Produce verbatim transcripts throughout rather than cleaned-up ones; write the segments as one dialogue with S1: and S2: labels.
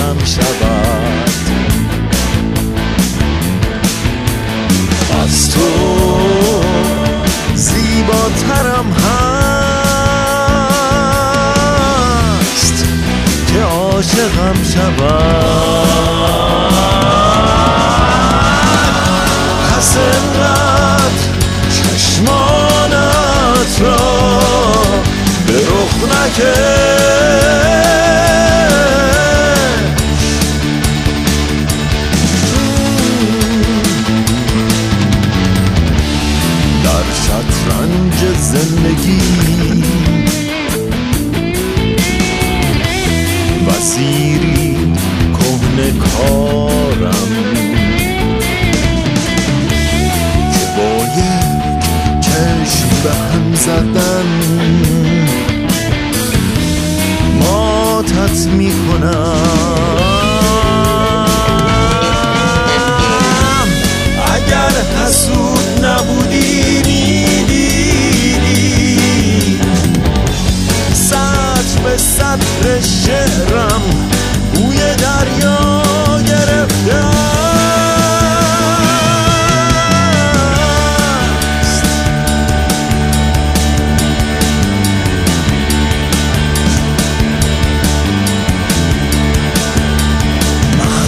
S1: عاشقم شود. از تو زیباترم هست که عاشقم شود. پس انقدر چشمانت را به رخ نکش، در شطرنج زندگی وزیری کهنه کارم که با یک چشم به هم زدن ماتت میکنم. اگر حسود نبودی میدیدی سطر به سطر شعرم بوی دریا گرفته است. من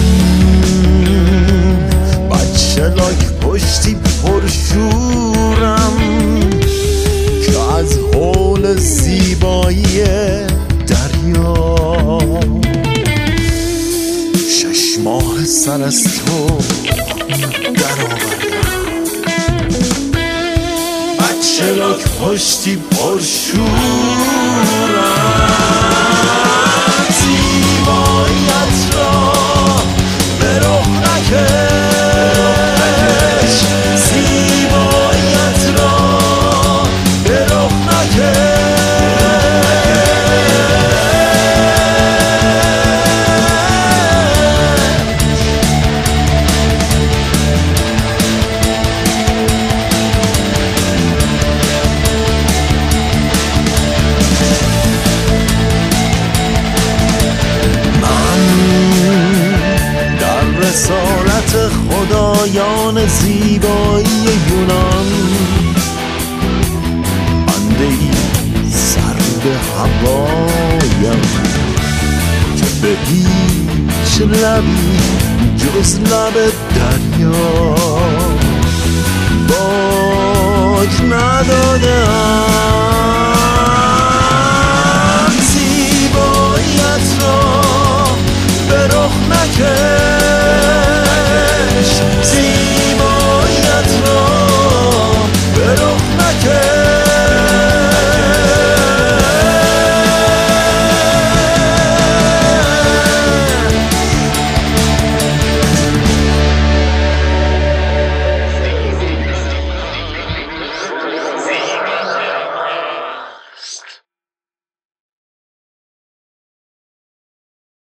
S1: بچه لاک پشتی پرشورم که از حول زیبایی دریا شش ماه سر از تو در آوردم. بچه لاک پشتی پرشورم زیباییت را به رخ نکش، زیباییت را به رخ نکش. رسالت خدایان زیبایی یونان بنده ای سرد هوایم که به هیچ لبی جز لب دریا باج نداده